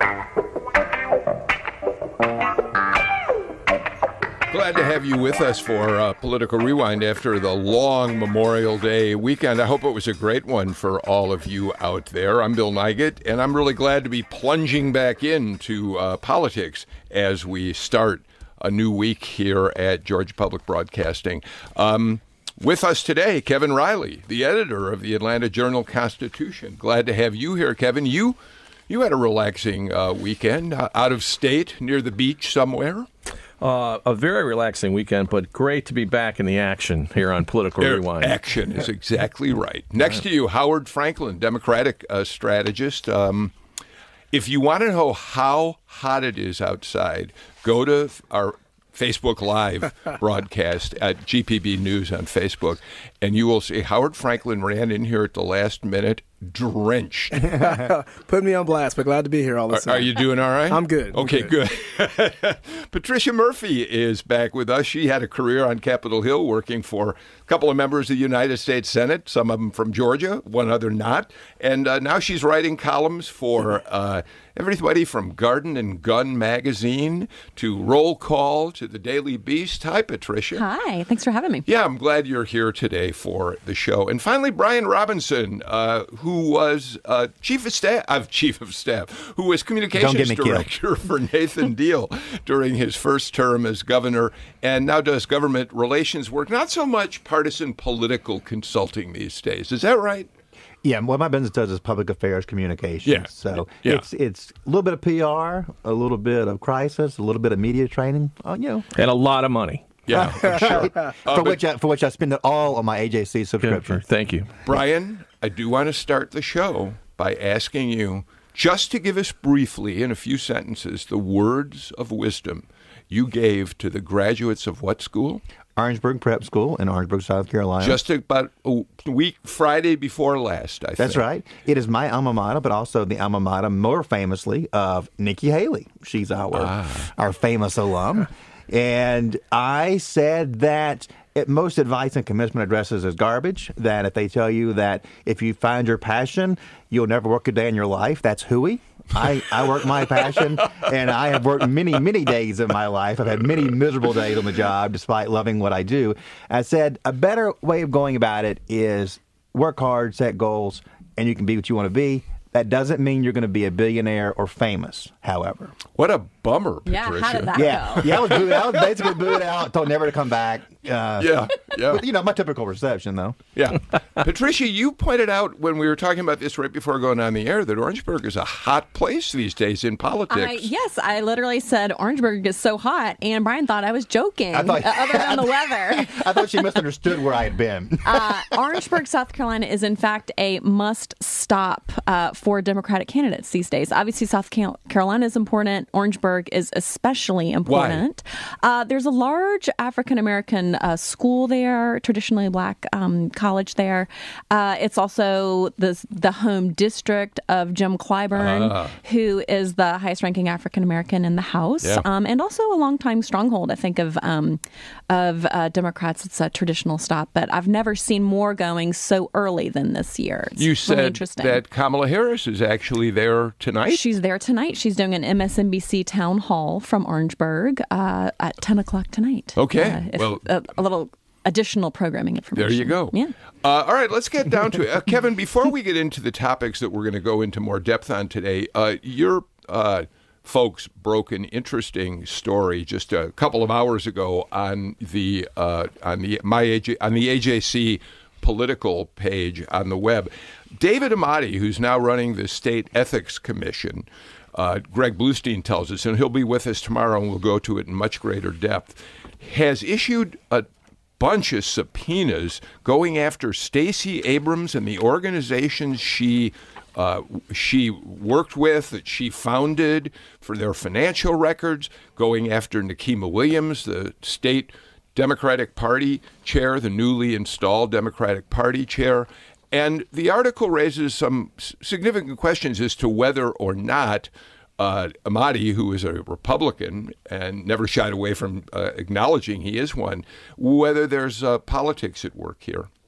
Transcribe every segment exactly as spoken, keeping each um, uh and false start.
Glad to have you with us for uh, Political Rewind after the long Memorial Day weekend. I hope it was a great one for all of you out there. I'm Bill Nygut, and I'm really glad to be plunging back into uh, politics as we start a new week here at Georgia Public Broadcasting. Um, with us today, Kevin Riley, the editor of the Atlanta Journal-Constitution. Glad to have you here, Kevin. You you had a relaxing uh, weekend uh, out of state, near the beach somewhere. Uh, a very relaxing weekend, but great to be back in the action here on Political There, Rewind. Action is exactly right. Next to you, Howard Franklin, Democratic uh, strategist. Um, if you want to know how hot it is outside, go to our Facebook Live broadcast at G P B News on Facebook, and you will see Howard Franklin ran in here at the last minute, drenched. Put me on blast, but glad to be here all the time. Are, are you doing all right? I'm good. Okay, I'm good. good. Patricia Murphy is back with us. She had a career on Capitol Hill working for a couple of members of the United States Senate, some of them from Georgia, one other not. And uh, now she's writing columns for uh, everybody from Garden and Gun magazine to Roll Call to the Daily Beast. Hi, Patricia. Hi. Thanks for having me. Yeah, I'm glad you're here today for the show. And finally, Brian Robinson, uh, who was uh, chief of staff, uh, chief of staff, who was communications director for Nathan Deal during his first term as governor, and now does government relations work. Not so much partisan political consulting these days. Is that right? Yeah, what my business does is public affairs communications. Yeah. So yeah. it's it's a little bit of P R, a little bit of crisis, a little bit of media training, uh, you know. And a lot of money. Yeah, I'm sure. for, Uh, which I, for which I spend it all on my A J C subscription. Good. Thank you. Brian, I do want to start the show by asking you just to give us briefly, in a few sentences, the words of wisdom you gave to the graduates of what school? Orangeburg Prep School in Orangeburg, South Carolina. Just about a week, Friday before last, I think. That's right. It is my alma mater, but also the alma mater, more famously, of Nikki Haley. She's our ah. our famous alum. And I said that it, most advice and commencement addresses is garbage, that if they tell you that if you find your passion, you'll never work a day in your life, that's hooey. I, I work my passion, and I have worked many, many days of my life. I've had many miserable days on the job despite loving what I do. I said a better way of going about it is work hard, set goals, and you can be what you want to be. That doesn't mean you're going to be a billionaire or famous, however. What a bummer, Patricia. Yeah, how did that yeah. go? Yeah, I was, booed, I was basically booed out, told never to come back. Uh, yeah, yeah. But, you know, my typical reception, though. Yeah. Patricia, you pointed out when we were talking about this right before going on the air that Orangeburg is a hot place these days in politics. I, yes, I literally said Orangeburg is so hot, and Brian thought I was joking, I thought, uh, other than the weather. I thought she misunderstood where I had been. uh, Orangeburg, South Carolina is, in fact, a must-stop uh, for Democratic candidates these days. Obviously, South Carolina is important. Orangeburg is especially important. Uh, there's a large African-American uh, school there, traditionally black um, college there. Uh, it's also the, the home district of Jim Clyburn, uh. who is the highest-ranking African-American in the House, yeah. um, and also a longtime stronghold, I think, of um, of uh, Democrats. It's a traditional stop, but I've never seen more going so early than this year. It's you said really interesting. that Kamala Harris is actually there tonight? She's there tonight. She's doing an M S N B C town hall from Orangeburg uh, at ten o'clock tonight. Okay. Uh, if, well, a, a little additional programming information. There you go. Yeah. Uh, all right, let's get down to it. Uh, Kevin, before we get into the topics that we're going to go into more depth on today, uh, your uh, folks broke an interesting story just a couple of hours ago on the uh, on the my A J, on the A J C political page on the web. David Amati, who's now running the State Ethics Commission, uh, Greg Bluestein tells us, and he'll be with us tomorrow, and we'll go to it in much greater depth, has issued a bunch of subpoenas going after Stacey Abrams and the organizations she uh, she worked with, that she founded, for their financial records, going after Nikema Williams, the state Democratic Party chair, the newly installed Democratic Party chair. And the article raises some significant questions as to whether or not uh, Amati, who is a Republican and never shied away from uh, acknowledging he is one, whether there's uh, politics at work here.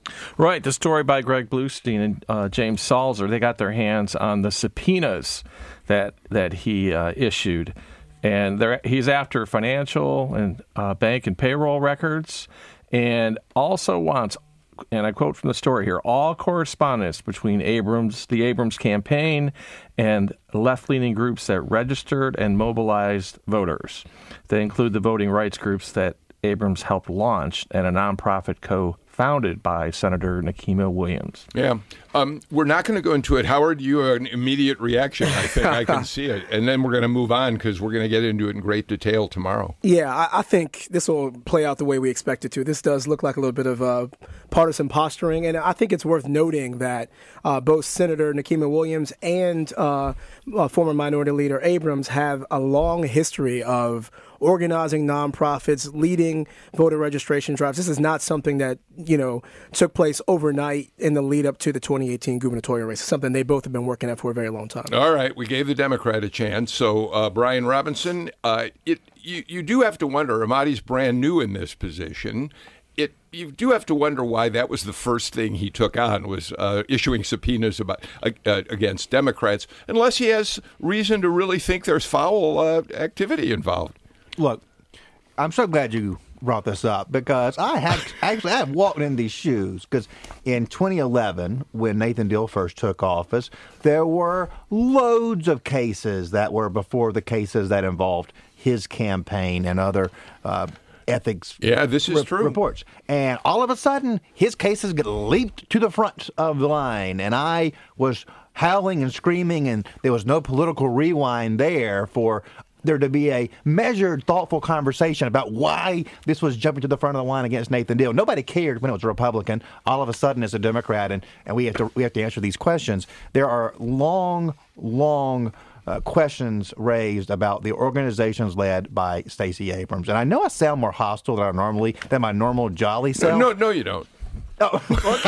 Right. The story by Greg Bluestein and uh, James Salzer, they got their hands on the subpoenas that that he uh, issued. And he's after financial and uh, bank and payroll records, and also wants, and I quote from the story here, all correspondence between Abrams, the Abrams campaign, and left-leaning groups that registered and mobilized voters. They include the voting rights groups that Abrams helped launch and a nonprofit co-founded by Senator Nikema Williams. Yeah. Um, we're not going to go into it. Howard, you have an immediate reaction. I think I can see it. And then we're going to move on because we're going to get into it in great detail tomorrow. Yeah, I, I think this will play out the way we expect it to. This does look like a little bit of uh, partisan posturing. And I think it's worth noting that uh, both Senator Nikema Williams and uh, uh, former Minority Leader Abrams have a long history of organizing nonprofits, leading voter registration drives. This is not something that, you know, took place overnight in the lead up to the twenty eighteen gubernatorial race. It's something they both have been working at for a very long time. All right. We gave the Democrat a chance. So, uh, Brian Robinson, uh, it you, you do have to wonder, Ahmadi's brand new in this position. It you do have to wonder why that was the first thing he took on was uh, issuing subpoenas about uh, against Democrats, unless he has reason to really think there's foul uh, activity involved. Look, I'm so glad you brought this up because I have actually I have walked in these shoes because in twenty eleven, when Nathan Deal first took office, there were loads of cases that were before the cases that involved his campaign and other uh, ethics. Yeah, this is re- true. Reports, and all of a sudden, his cases get leaped to the front of the line, and I was howling and screaming, and there was no political rewind there for there to be a measured, thoughtful conversation about why this was jumping to the front of the line against Nathan Deal. Nobody cared when it was a Republican. All of a sudden, it's a Democrat, and, and we have to we have to answer these questions. There are long, long uh, questions raised about the organizations led by Stacey Abrams, and I know I sound more hostile than I normally than my normal jolly self. No, no, you don't. Oh,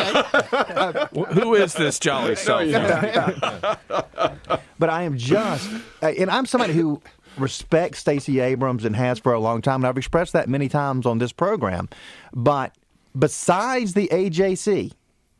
okay. Who is this jolly self? But I am just, uh, and I'm somebody who respects Stacey Abrams and has for a long time, and I've expressed that many times on this program. But besides the A J C,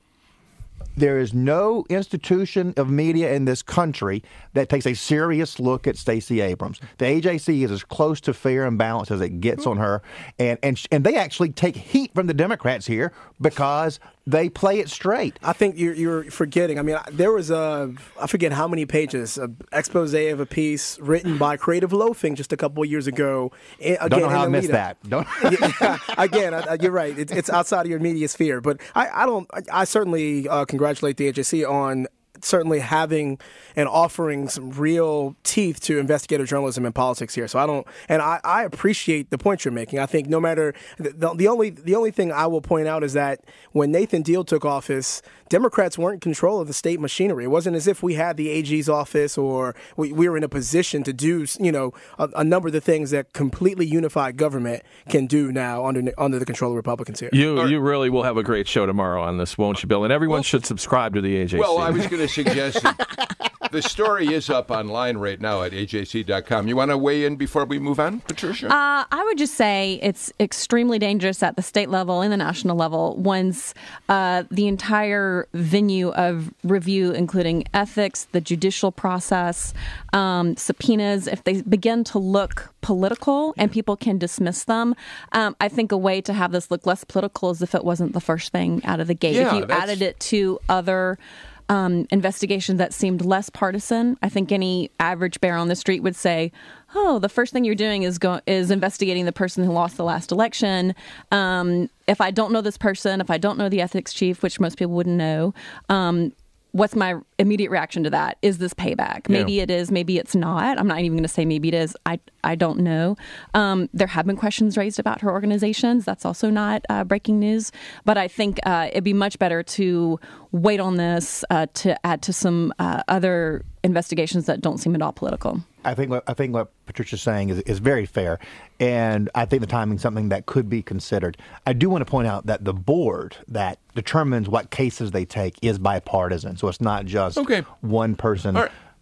there is no institution of media in this country that takes a serious look at Stacey Abrams. The A J C is as close to fair and balanced as it gets on her, and and and they actually take heat from the Democrats here because they play it straight. I think you're, you're forgetting. I mean, there was a, I forget how many pages, an expose of a piece written by Creative Loafing just a couple of years ago. Again, Don't know how I missed lead-up. that. Don't. Yeah, again, I, you're right. It, it's outside of your media sphere. But I, I don't, I, I certainly uh, congratulate the A J C on certainly having and offering some real teeth to investigative journalism and politics here. So I don't, and I, I appreciate the point you're making. I think no matter the, the only the only thing I will point out is that when Nathan Deal took office, Democrats weren't in control of the state machinery. It wasn't as if we had the A G's office or we, we were in a position to do, you know, a, a number of the things that completely unified government can do now under under the control of Republicans here. You you really will have a great show tomorrow on this, won't you, Bill? And everyone well, should subscribe to the A J C. Well, I was going to suggest that the story is up online right now at A J C dot com. You want to weigh in before we move on, Patricia? Uh, I would just say it's extremely dangerous at the state level and the national level once uh, the entire venue of review, including ethics, the judicial process, um, subpoenas, if they begin to look political and people can dismiss them, um, I think a way to have this look less political is if it wasn't the first thing out of the gate. Yeah, if you that's... added it to other Um, investigations that seemed less partisan, I think any average bear on the street would say, oh, the first thing you're doing is go- is investigating the person who lost the last election. Um, if I don't know this person, if I don't know the ethics chief, which most people wouldn't know, um, what's my immediate reaction to that? Is this payback? Maybe yeah. it is, maybe it's not. I'm not even going to say maybe it is. I I don't know. Um, there have been questions raised about her organizations. That's also not uh, breaking news. But I think uh, it'd be much better to wait on this uh, to add to some uh, other investigations that don't seem at all political. I think what I think what Patricia's saying is, is very fair, and I think the timing is something that could be considered. I do want to point out that the board that determines what cases they take is bipartisan, so it's not just okay. one person All right.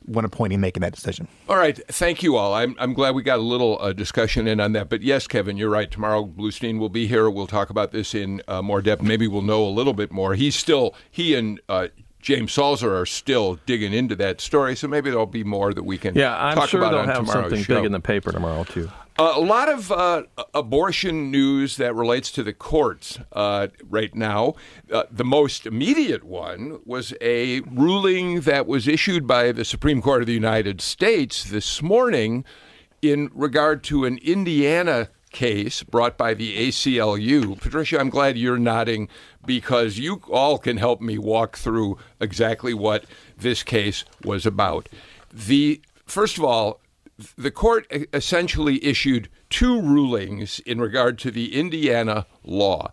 one appointee making that decision. All right. Thank you all. I'm, I'm glad we got a little uh, discussion in on that. But yes, Kevin, you're right. Tomorrow, Bluestein will be here. We'll talk about this in uh, more depth. Maybe we'll know a little bit more. He's still, he and uh, James Salzer are still digging into that story. So maybe there'll be more that we can yeah, I'm talk sure about they'll on have tomorrow's something show. big in the paper tomorrow, too. Uh, a lot of uh, abortion news that relates to the courts uh, right now. Uh, the most immediate one was a ruling that was issued by the Supreme Court of the United States this morning in regard to an Indiana case brought by the A C L U. Patricia, I'm glad you're nodding because you all can help me walk through exactly what this case was about. The first of all, the court essentially issued two rulings in regard to the Indiana law.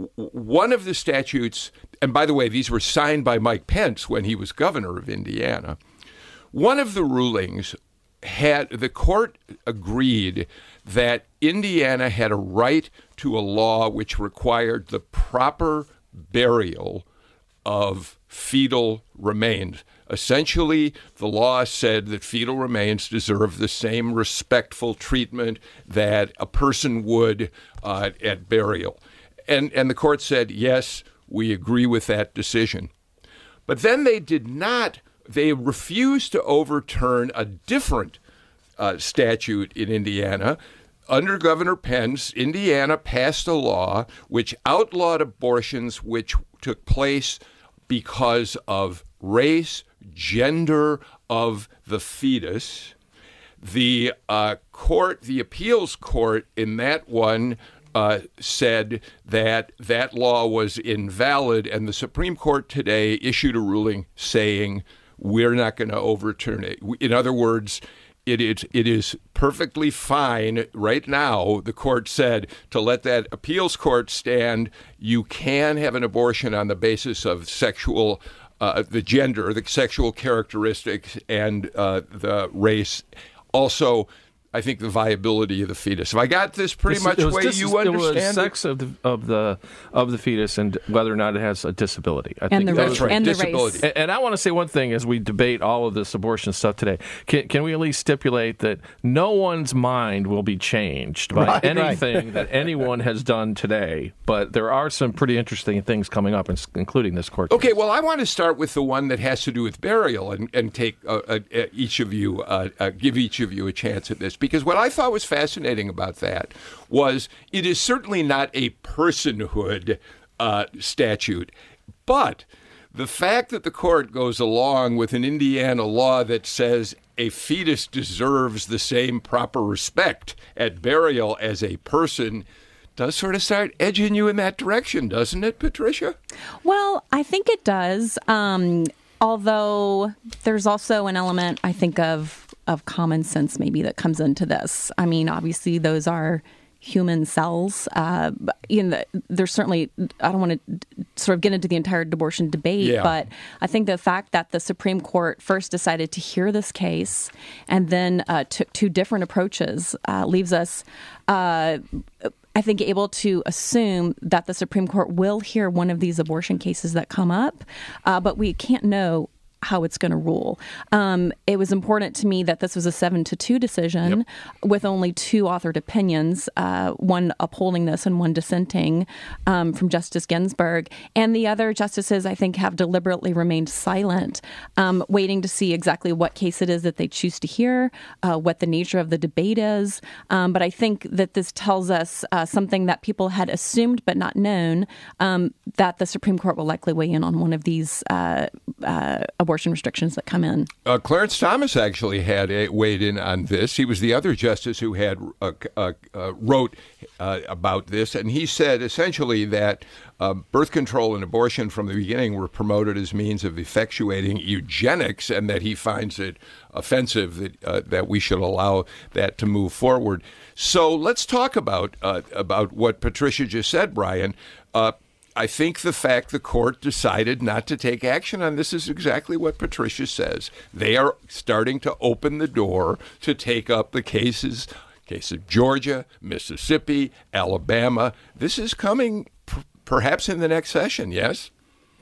One of the statutes, and by the way, these were signed by Mike Pence when he was governor of Indiana. One of the rulings had, the court agreed that Indiana had a right to a law which required the proper burial of fetal remains. Essentially, the law said that fetal remains deserve the same respectful treatment that a person would uh, at burial. And, and the court said, yes, we agree with that decision. But then they did not, they refused to overturn a different uh, statute in Indiana. Under Governor Pence, Indiana passed a law which outlawed abortions which took place because of race, gender of the fetus. The uh, court, the appeals court in that one uh, said that that law was invalid, and the Supreme Court today issued a ruling saying we're not going to overturn it. In other words, It is, it is perfectly fine right now, the court said, to let that appeals court stand. You can have an abortion on the basis of sexual, uh, the gender, the sexual characteristics, and uh, the race. Also, I think the viability of the fetus. Have I got this pretty This- much it the was way dis- you It understand was it? sex of the of the of the fetus and whether or not it has a disability. I And the that race. was- right, And the disability. race. And, and I want to say one thing as we debate all of this abortion stuff today. Can, can we at least stipulate that no one's mind will be changed by Right, right. anything that anyone has done today? But there are some pretty interesting things coming up, including this court case. Okay, well, I want to start with the one that has to do with burial and, and take uh, uh, each of you, uh, uh, give each of you a chance at this. Because what I thought was fascinating about that was it is certainly not a personhood uh, statute, but the fact that the court goes along with an Indiana law that says a fetus deserves the same proper respect at burial as a person does sort of start edging you in that direction, doesn't it, Patricia? Well, I think it does. Um, although there's also an element, I think, of of common sense maybe that comes into this. I mean, obviously, those are human cells. Uh, you know, there's certainly, I don't want to sort of get into the entire abortion debate, Yeah. but I think the fact that the Supreme Court first decided to hear this case and then uh, took two different approaches uh, leaves us, uh, I think, able to assume that the Supreme Court will hear one of these abortion cases that come up, uh, but we can't know how it's going to rule. Um, it was important to me that this was a seven to two decision Yep. with only two authored opinions, uh, one upholding this and one dissenting um, from Justice Ginsburg. And the other justices, I think, have deliberately remained silent, um, waiting to see exactly what case it is that they choose to hear, uh, what the nature of the debate is. Um, but I think that this tells us uh, something that people had assumed but not known, um, that the Supreme Court will likely weigh in on one of these uh, uh, abortion restrictions that come in. Uh, Clarence Thomas actually had a, weighed in on this. He was the other justice who had uh, uh, uh, wrote uh, about this, and he said essentially that uh, birth control and abortion from the beginning were promoted as means of effectuating eugenics, and that he finds it offensive that uh, that we should allow that to move forward. So let's talk about uh, about what Patricia just said, Brian. Uh, I think the fact the court decided not to take action on this is exactly what Patricia says. They are starting to open the door to take up the cases, case of Georgia, Mississippi, Alabama. This is coming p- perhaps in the next session, yes?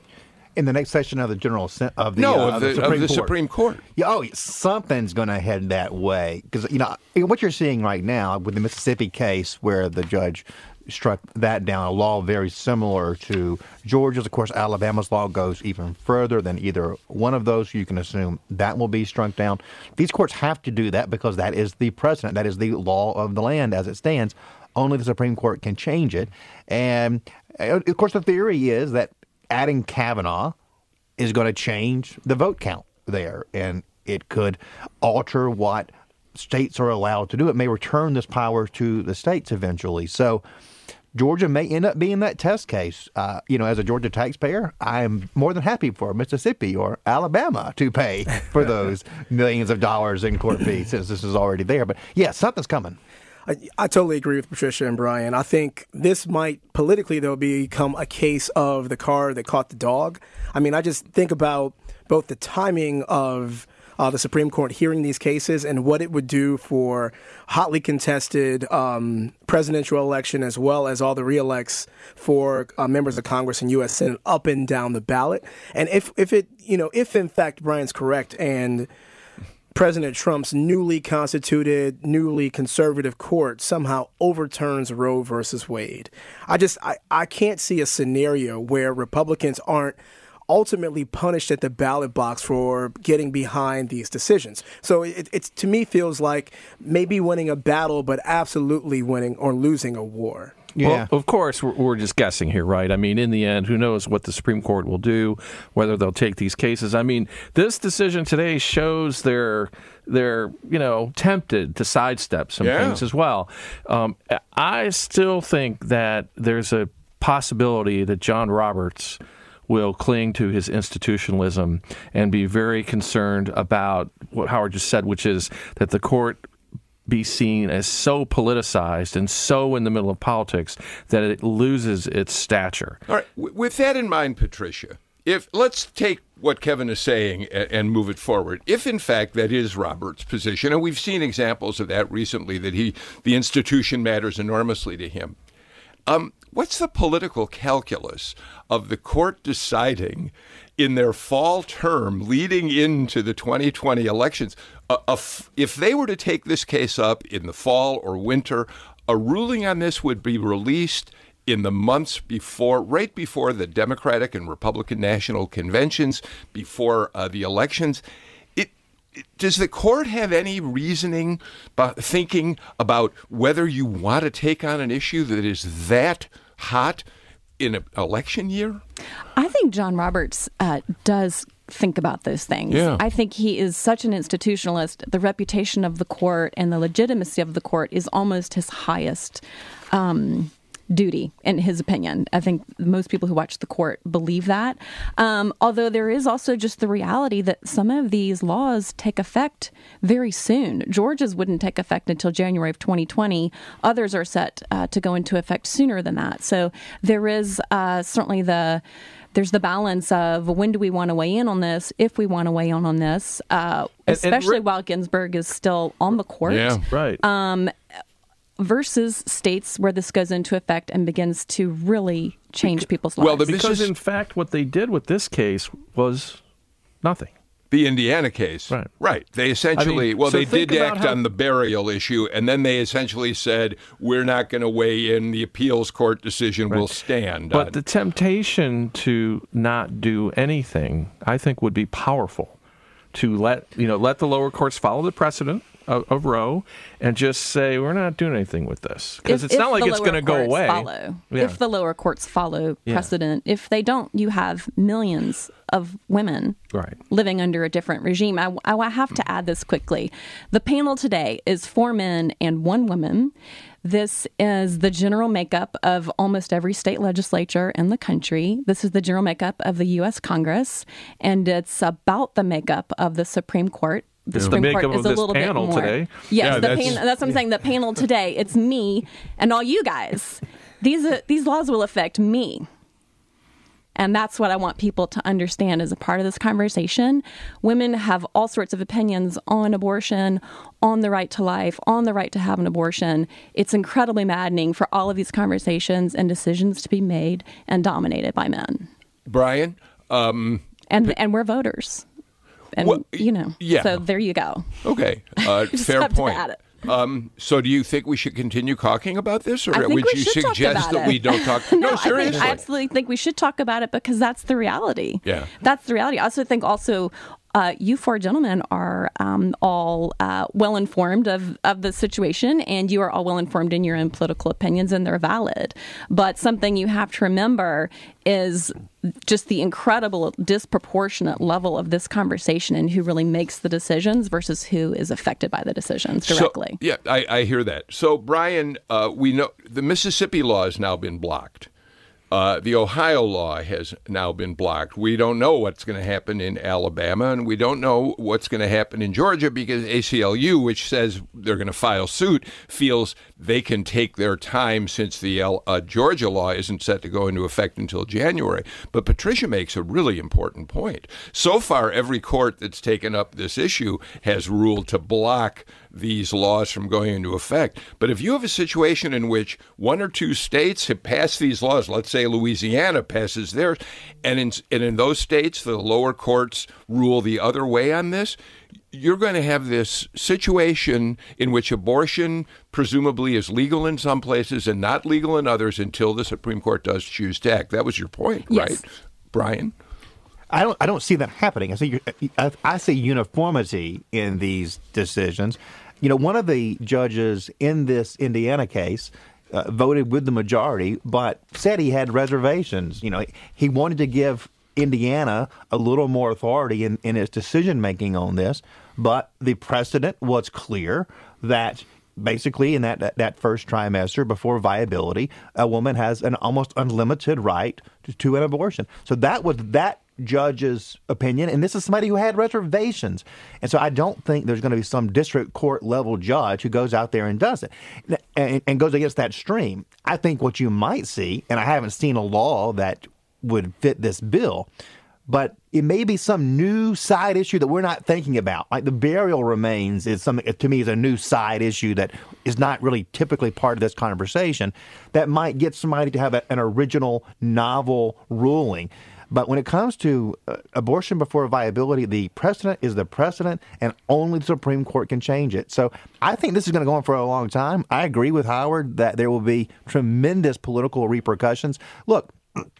in the next session of the General Assem- of the, no, uh, of the, of the, Supreme, of the Court. Supreme Court. Yeah, oh, something's going to head that way because you know what you're seeing right now with the Mississippi case, where the judge struck that down, a law very similar to Georgia's. Of course, Alabama's law goes even further than either one of those. You can assume that will be struck down. These courts have to do that because that is the precedent. That is the law of the land as it stands. Only the Supreme Court can change it. And, of course, the theory is that adding Kavanaugh is going to change the vote count there, and it could alter what states are allowed to do. It may return this power to the states eventually. So Georgia may end up being that test case. Uh, you know, as a Georgia taxpayer, I am more than happy for Mississippi or Alabama to pay for those millions of dollars in court fees since this is already there. But, yeah, something's coming. I, I totally agree with Patricia and Brian. I think this might politically, though, become a case of the car that caught the dog. I mean, I just think about both the timing of uh, the Supreme Court hearing these cases and what it would do for hotly contested um, presidential election, as well as all the reelects for uh, members of Congress and U S Senate up and down the ballot. And if, if it, you know, if in fact Brian's correct and President Trump's newly constituted, newly conservative court somehow overturns Roe versus Wade, I just I, I can't see a scenario where Republicans aren't ultimately punished at the ballot box for getting behind these decisions. So it it's to me feels like maybe winning a battle, but absolutely winning or losing a war. Yeah. Well, of course, we're, we're just guessing here, right? I mean, in the end, who knows what the Supreme Court will do, whether they'll take these cases. I mean, this decision today shows they're, they're you know, tempted to sidestep some Yeah. things as well. Um, I still think that there's a possibility that John Roberts will cling to his institutionalism and be very concerned about what Howard just said, which is that the court be seen as so politicized and so in the middle of politics that it loses its stature. All right. W- with that in mind, Patricia, if let's take what Kevin is saying and, and move it forward. If in fact that is Robert's position, and we've seen examples of that recently, that he the institution matters enormously to him. Um, what's the political calculus of the court deciding in their fall term leading into the twenty twenty elections, uh, uh, if they were to take this case up in the fall or winter, a ruling on this would be released in the months before, right before the Democratic and Republican national conventions, before uh, the elections. It, it, does the court have any reasoning, about thinking about whether you want to take on an issue that is that hot in an election year? I think John Roberts uh, does think about those things. Yeah. I think he is such an institutionalist. The reputation of the court and the legitimacy of the court is almost his highest um, duty, in his opinion. I think most people who watch the court believe that. Um, although there is also just the reality that some of these laws take effect very soon. Georgia's wouldn't take effect until January of twenty twenty. Others are set uh, to go into effect sooner than that. So there is uh, certainly the there's the balance of when do we want to weigh in on this, if we want to weigh in on this, uh, And- and especially Rick- while Ginsburg is still on the court. Yeah. Right. Um, versus states where this goes into effect and begins to really change people's lives. Well, the because, Missis- in fact, what they did with this case was nothing. The Indiana case. Right. Right. They essentially, I mean, well, so they think did about act how- on the burial issue, and then they essentially said, we're not going to weigh in. The appeals court decision will stand. But on- the temptation to not do anything, I think, would be powerful. To let you know, let the lower courts follow the precedent of, of Roe, and just say we're not doing anything with this because If- it's not if like the it's lower going to go courts away. Follow. Yeah. If the lower courts follow Yeah. precedent, if they don't, you have millions of women Right. living under a different regime. I, I have to add this quickly. The panel today is four men and one woman. This is the general makeup of almost every state legislature in the country. This is the general makeup of the U S Congress, and it's about the makeup of the Supreme Court. The The Supreme makeup Court of is a this little bit panel more. today. Yes, Yeah, the that's- pan- that's what I'm saying. The panel today, it's me and all you guys. These uh, these laws will affect me. And that's what I want people to understand as a part of this conversation. Women have all sorts of opinions on abortion, on the right to life, on the right to have an abortion. It's incredibly maddening for all of these conversations and decisions to be made and dominated by men. Brian, Um, and and we're voters. And, well, you know, yeah. so there you go. Okay, uh, Just fair have to point. add it. Um, so, do you think we should continue talking about this, or I think would we you should talk suggest about that it. we don't talk? no, no, I, seriously. think, I absolutely think we should talk about it because that's the reality. Yeah. That's the reality. I also think also uh, you four gentlemen are um, all uh, well informed of, of the situation, and you are all well informed in your own political opinions, and they're valid. But something you have to remember is just the incredible disproportionate level of this conversation and who really makes the decisions versus who is affected by the decisions directly. So, yeah, I, I hear that. So, Brian, uh, we know the Mississippi law has now been blocked. Uh, the Ohio law has now been blocked. We don't know what's going to happen in Alabama, and we don't know what's going to happen in Georgia because A C L U, which says they're going to file suit, feels they can take their time since the uh, Georgia law isn't set to go into effect until January. But Patricia makes a really important point. So far, every court that's taken up this issue has ruled to block these laws from going into effect. But if you have a situation in which one or two states have passed these laws, let's say Louisiana passes theirs, and in, and in those states the lower courts rule the other way on this, you're going to have this situation in which abortion presumably is legal in some places and not legal in others until the Supreme Court does choose to act. That was your point, yes. right, Brian? I don't. I don't see that happening. I see. I, I see uniformity in these decisions. You know, one of the judges in this Indiana case uh, voted with the majority, but said he had reservations. You know, he wanted to give Indiana a little more authority in, in its decision making on this, but the precedent was clear that. Basically, in that, that that first trimester before viability, a woman has an almost unlimited right to, to an abortion. So that was that judge's opinion, and this is somebody who had reservations. And so I don't think there's going to be some district court level judge who goes out there and does it and, and goes against that stream. I think what you might see, and I haven't seen a law that would fit this bill, but it may be some new side issue that we're not thinking about. Like the burial remains is something, to me, is a new side issue that is not really typically part of this conversation that might get somebody to have a, an original, novel ruling. But when it comes to uh, abortion before viability, the precedent is the precedent, and only the Supreme Court can change it. So I think this is going to go on for a long time. I agree with Howard that there will be tremendous political repercussions. Look,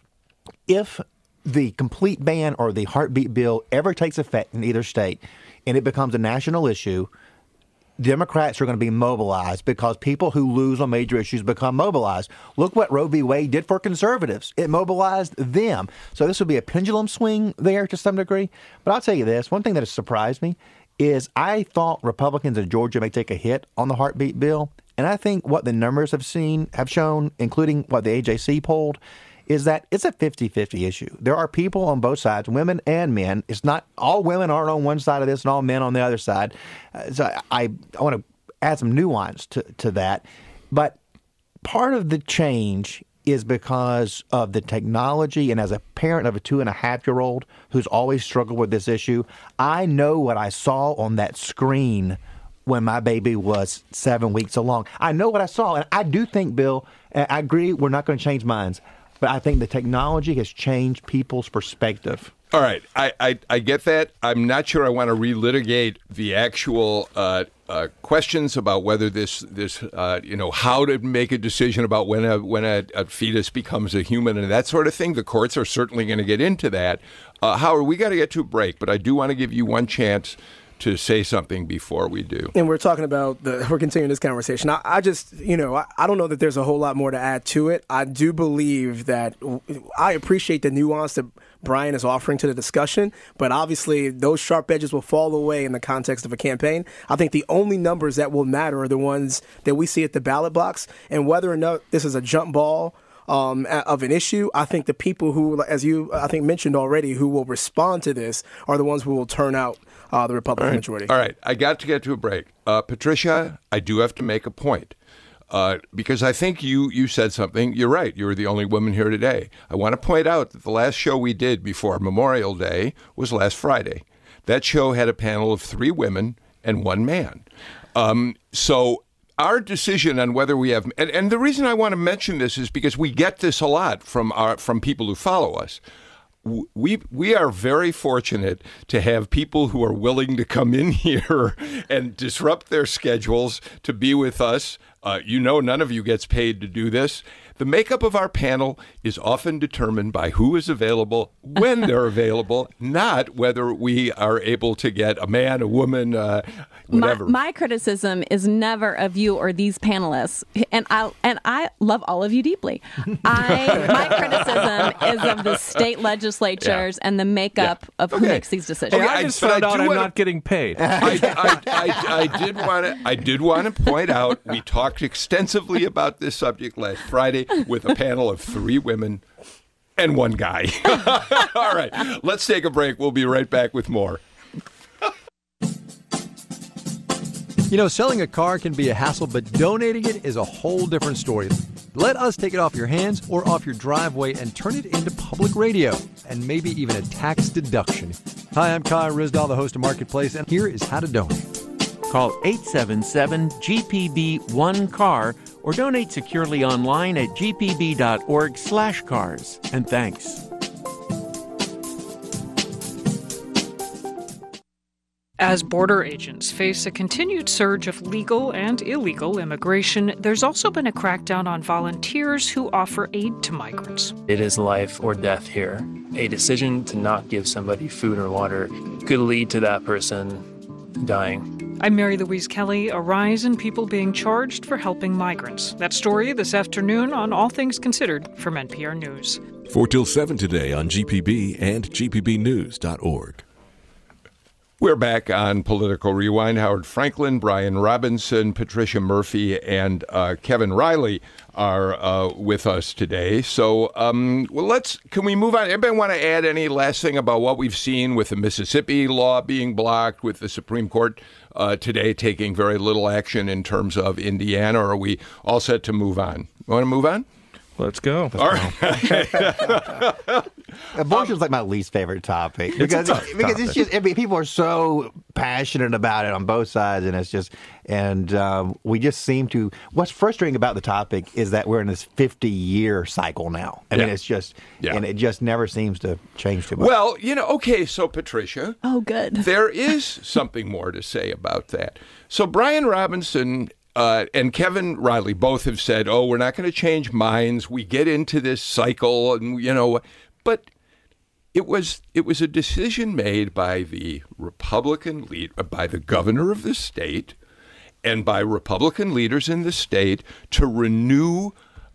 if the complete ban or the heartbeat bill ever takes effect in either state and it becomes a national issue, Democrats are going to be mobilized because people who lose on major issues become mobilized. Look what Roe v. Wade did for conservatives. It mobilized them. So this will be a pendulum swing there to some degree. But I'll tell you this, one thing that has surprised me is I thought Republicans in Georgia may take a hit on the heartbeat bill. And I think what the numbers have seen, have shown, including what the A J C polled, is that it's a fifty-fifty issue. There are people on both sides, women and men. It's not all women aren't on one side of this and all men on the other side. Uh, so I, I want to add some nuance to, to that. But part of the change is because of the technology. And as a parent of a two and a half year old who's always struggled with this issue, I know what I saw on that screen when my baby was seven weeks along. I know what I saw. And I do think, Bill, I agree, we're not going to change minds. But I think the technology has changed people's perspective. All right. I, I, I get that. I'm not sure I want to relitigate the actual uh, uh, questions about whether this, this uh, you know, how to make a decision about when a when a, a fetus becomes a human and that sort of thing. The courts are certainly going to get into that. Uh, Howard, we got to get to a break, but I do want to give you one chance to say something before we do. And we're talking about the, we're continuing this conversation. I, I just, you know, I, I don't know that there's a whole lot more to add to it. I do believe that I appreciate the nuance that Brian is offering to the discussion, but obviously those sharp edges will fall away in the context of a campaign. I think the only numbers that will matter are the ones that we see at the ballot box, and whether or not this is a jump ball Um, of an issue, I think the people who, as you, I think, mentioned already, who will respond to this are the ones who will turn out uh, the Republican All right. majority. All right. I got to get to a break. Uh, Patricia, I do have to make a point uh, because I think you, you said something. You're right. You're the only woman here today. I want to point out that the last show we did before Memorial Day was last Friday. That show had a panel of three women and one man. Um, so our decision on whether we have, and, and the reason I want to mention this is because we get this a lot from our from people who follow us. we we are very fortunate to have people who are willing to come in here and disrupt their schedules to be with us. Uh, you know, none of you gets paid to do this. The makeup of our panel is often determined by who is available, when they're available, not whether we are able to get a man, a woman, uh, whatever. My, my criticism is never of you or these panelists, and I and I love all of you deeply. I my criticism is of the state legislatures yeah. and the makeup yeah. of who okay. makes these decisions. Hey, I just found out I'm wanna, not getting paid. I, I, I, I did want to. I did want to point out we talked extensively about this subject last Friday with a panel of three women and one guy. All right, let's take a break. We'll be right back with more. You know, selling a car can be a hassle, but donating it is a whole different story. Let us take it off your hands or off your driveway and turn it into public radio and maybe even a tax deduction. Hi, I'm Kai Risdahl, the host of Marketplace, and here is how to donate. Call eight seven seven G P B one car or donate securely online at g p b dot org slash cars. And thanks. As border agents face a continued surge of legal and illegal immigration, there's also been a crackdown on volunteers who offer aid to migrants. It is life or death here. A decision to not give somebody food or water could lead to that person dying. I'm Mary Louise Kelly, a rise in people being charged for helping migrants. That story this afternoon on All Things Considered from N P R News. four till seven today on G P B and g p b news dot org. We're back on Political Rewind. Howard Franklin, Brian Robinson, Patricia Murphy, and uh, Kevin Riley are uh, with us today. So, um, well, let's. Can we move on? Anybody want to add any last thing about what we've seen with the Mississippi law being blocked, with the Supreme Court uh, today taking very little action in terms of Indiana? Or are we all set to move on? You want to move on? Let's go. Let's All right. Abortion is like my least favorite topic because it's it, because it's just I mean, people are so passionate about it on both sides, and it's just and um, we just seem to. What's frustrating about the topic is that we're in this fifty-year cycle now. I yeah. mean, it's just yeah. and it just never seems to change too much. Well, you know, okay, so Patricia. Oh, good. There is something more to say about that. So Brian Robinson. Uh, and Kevin Riley both have said, oh, we're not going to change minds. We get into this cycle and, you know, but it was it was a decision made by the Republican lead, by the governor of the state and by Republican leaders in the state to renew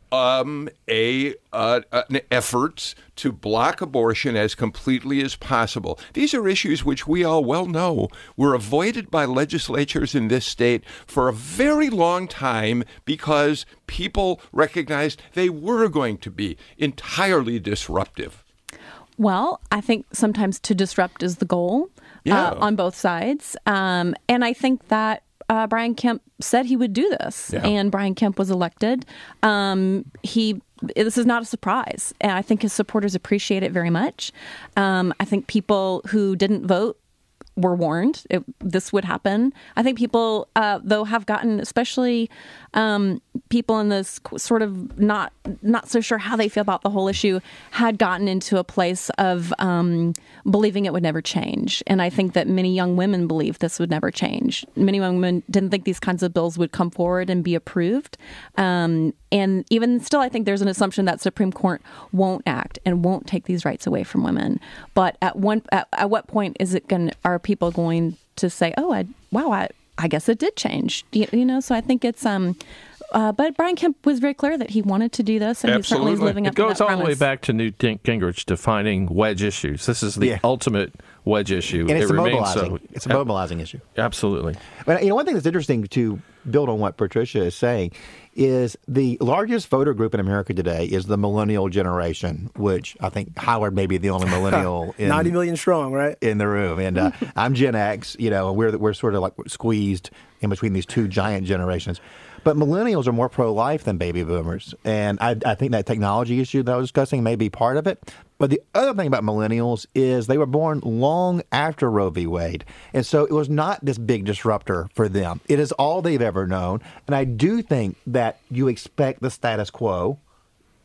um, a uh, an efforts to block abortion as completely as possible. These are issues which we all well know were avoided by legislatures in this state for a very long time because people recognized they were going to be entirely disruptive. Well, I think sometimes to disrupt is the goal yeah. uh, on both sides. Um, and I think that Uh, Brian Kemp said he would do this, yeah. and Brian Kemp was elected. Um, he this is not a surprise, and I think his supporters appreciate it very much. Um, I think people who didn't vote were warned it, this would happen. I think people, uh, though, have gotten, especially um, people in this sort of not not so sure how they feel about the whole issue, had gotten into a place of um, believing it would never change. And I think that many young women believe this would never change. Many young women didn't think these kinds of bills would come forward and be approved. Um, and even still, I think there's an assumption that Supreme Court won't act and won't take these rights away from women. But at one at, at what point is it going? Are people going to say, "Oh, I, wow, I, I guess it did change"? You, you know, so I think it's. Um, uh, but Brian Kemp was very clear that he wanted to do this, and Absolutely. he certainly is living up it to that goes all promise. the way back to Newt Gingrich defining wedge issues. This is the Yeah. ultimate wedge issue. and it's it a remains mobilizing. so. It's a mobilizing issue. Absolutely. But you know, one thing that's interesting to build on what Patricia is saying is the largest voter group in America today is the millennial generation, which I think Howard may be the only millennial in ninety million strong, right? in the room. And uh, I'm Gen X, you know, and we're we're sort of like squeezed in between these two giant generations. But millennials are more pro-life than baby boomers. And I, I think that technology issue that I was discussing may be part of it. But the other thing about millennials is they were born long after Roe v. Wade. And so it was not this big disruptor for them. It is all they've ever known. And I do think that you expect the status quo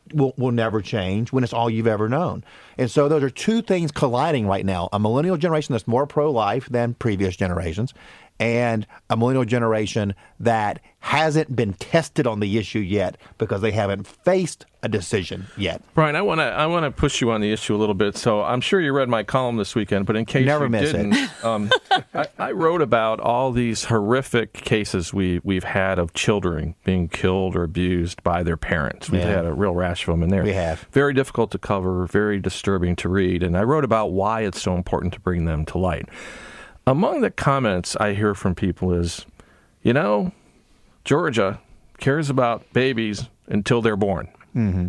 will, will never change when it's all you've ever known. And so those are two things colliding right now. A millennial generation that's more pro-life than previous generations, and a millennial generation that hasn't been tested on the issue yet because they haven't faced a decision yet. Brian, I want to I want to push you on the issue a little bit. So I'm sure you read my column this weekend, but in case Never you miss didn't, it. um, I, I wrote about all these horrific cases we we've had of children being killed or abused by their parents. We've Yeah. had a real rash of them in there. We have. Very difficult to cover, very disturbing to read, and I wrote about why it's so important to bring them to light. Among the comments I hear from people is, you know, Georgia cares about babies until they're born. Mm-hmm.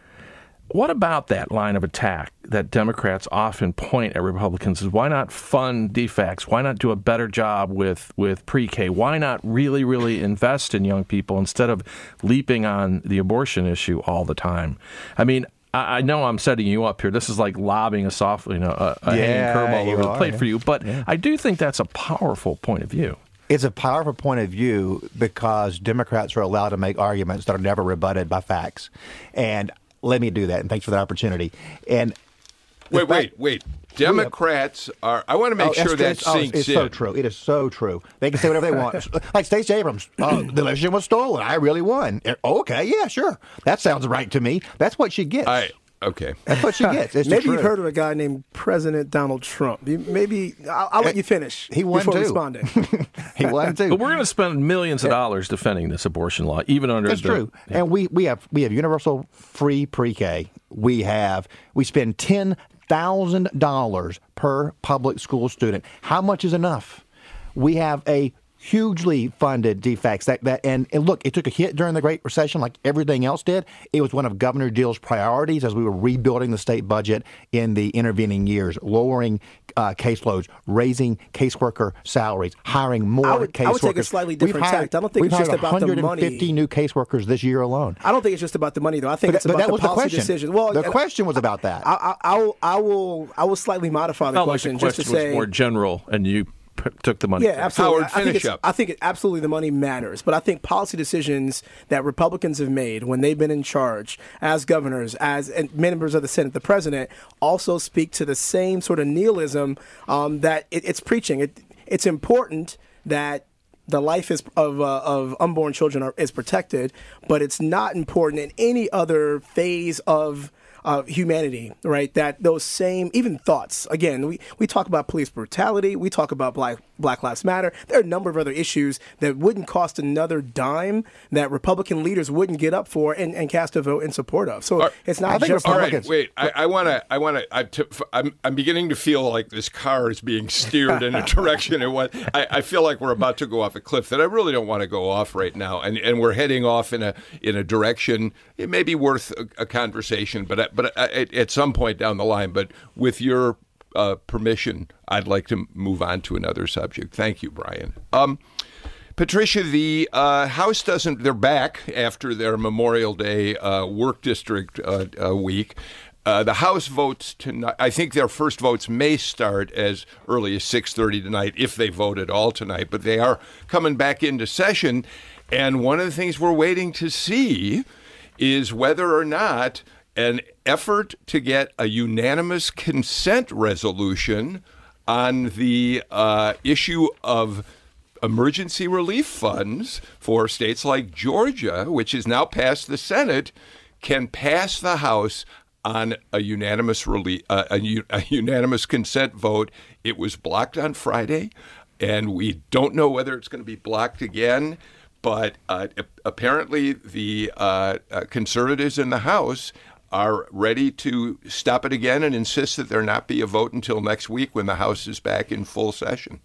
What about that line of attack that Democrats often point at Republicans is why not fund D FACS? Why not do a better job with, with pre-K? Why not really, really invest in young people instead of leaping on the abortion issue all the time? I mean, I, I know I'm setting you up here. This is like lobbing a soft, you know, a, a Yeah, hanging curveball you over the are, plate yeah. for you. But Yeah. I do think that's a powerful point of view. It's a powerful point of view because Democrats are allowed to make arguments that are never rebutted by facts. And let me do that, and thanks for the opportunity. And Wait, wait, wait. Democrats are. I want to make Oh, sure that it's, oh, sinks it's in. so true. It is so true. They can say whatever they want. Like Stacey Abrams, oh, the election was stolen. I really won. Okay, yeah, sure. That sounds right to me. That's what she gets. I okay. That's what she gets. It's the Maybe you've truth. heard of a guy named President Donald Trump. You, maybe I'll, I'll let you finish He won before too. responding. He won too. But we're going to spend millions of dollars defending this abortion law, even under That's the... true. And we, we have we have universal free pre-K. We have we spend ten thousand dollars per public school student. How much is enough? We have a hugely funded D FACS. That, that, and, and look, it took a hit during the Great Recession like everything else did. It was one of Governor Deal's priorities as we were rebuilding the state budget in the intervening years, lowering uh, caseloads, raising caseworker salaries, hiring more I would- caseworkers. I would take a slightly different We've hired- tact. I don't think we've it's just hired about the one hundred fifty money. new caseworkers this year alone. I don't think it's just about the money, though. I think But, it's but about that the was the policy question. decisions. Well, the and question was about that. I, I, I will, I will, I will slightly modify the Felt like question the just question to say was more general, and you p- took the money. Yeah, absolutely. Howard, I think finish it's- up. I think it, absolutely the money matters, but I think policy decisions that Republicans have made when they've been in charge as governors, as and members of the Senate, the president, also speak to the same sort of nihilism um, that it, it's preaching. It, it's important that the life is of uh, of unborn children are, is protected, but it's not important in any other phase of uh, humanity, right? That those same, even thoughts, again, we, we talk about police brutality, we talk about Black, Black Lives Matter. There are a number of other issues that wouldn't cost another dime that Republican leaders wouldn't get up for and, and cast a vote in support of. So Are- it's I not think just All right, Republicans. wait. I, I want to. I want to. I'm, t- I'm. I'm beginning to feel like this car is being steered in a direction. And what I, I feel like we're about to go off a cliff that I really don't want to go off right now. And and we're heading off in a in a direction. It may be worth a, a conversation, but I, but I, at, at some point down the line. But with your uh, permission, I'd like to move on to another subject. Thank you, Brian. Um, Patricia, the uh, House doesn't, they're back after their Memorial Day uh, work district uh, uh, week. Uh, the House votes tonight. I think their first votes may start as early as six thirty tonight, if they vote at all tonight, but they are coming back into session. And one of the things we're waiting to see is whether or not an effort to get a unanimous consent resolution on the uh, issue of emergency relief funds for states like Georgia, which has now passed the Senate, can pass the House on a unanimous relief, uh, a, u- a unanimous consent vote. It was blocked on Friday, and we don't know whether it's going to be blocked again. But uh, apparently, the uh, uh, conservatives in the House are ready to stop it again and insist that there not be a vote until next week when the House is back in full session.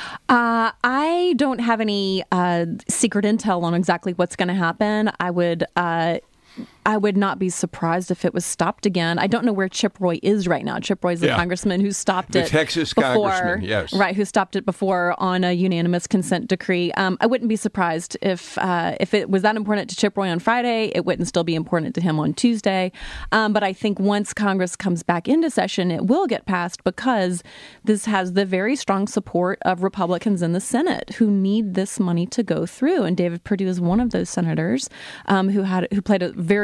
Uh, I don't have any uh, secret intel on exactly what's going to happen. I would. Uh, I would not be surprised if it was stopped again. I don't know where Chip Roy is right now. Chip Roy is the Yeah. congressman who stopped The it Texas before, congressman, yes. right? Who stopped it before on a unanimous consent decree. Um, I wouldn't be surprised if uh, if it was that important to Chip Roy on Friday, it wouldn't still be important to him on Tuesday. Um, but I think once Congress comes back into session, it will get passed because this has the very strong support of Republicans in the Senate who need this money to go through. And David Perdue is one of those senators um, who had who played a very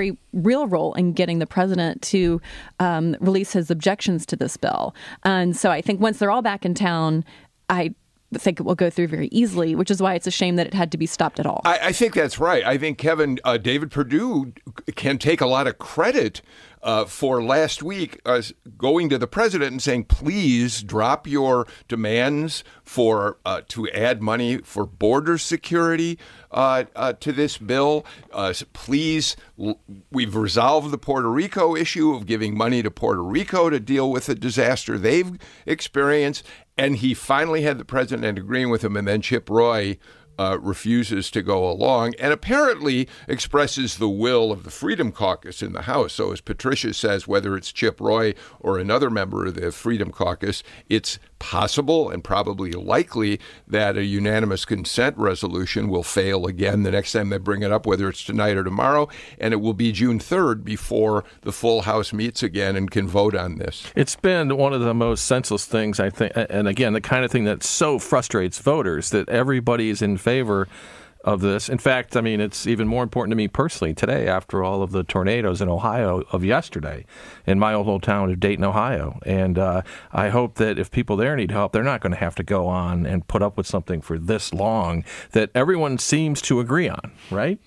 very real role in getting the president to um, release his objections to this bill. And so I think once they're all back in town, I think it will go through very easily, which is why it's a shame that it had to be stopped at all. I, I think that's right. I think, Kevin, uh, David Perdue can take a lot of credit uh, for last week uh, going to the president and saying, please drop your demands for uh, to add money for border security uh, uh, to this bill. Uh, please, we've resolved the Puerto Rico issue of giving money to Puerto Rico to deal with the disaster they've experienced. And he finally had the president agreeing with him, and then Chip Roy uh, refuses to go along and apparently expresses the will of the Freedom Caucus in the House. So as Patricia says, whether it's Chip Roy or another member of the Freedom Caucus, it's possible and probably likely that a unanimous consent resolution will fail again the next time they bring it up, whether it's tonight or tomorrow, and it will be June third before the full House meets again and can vote on this. It's been one of the most senseless things, I think, and again, the kind of thing that so frustrates voters, that everybody's in favor of this. In fact, I mean, it's even more important to me personally today after all of the tornadoes in Ohio of yesterday in my old town of Dayton, Ohio. And uh, I hope that if people there need help, they're not going to have to go on and put up with something for this long that everyone seems to agree on, right?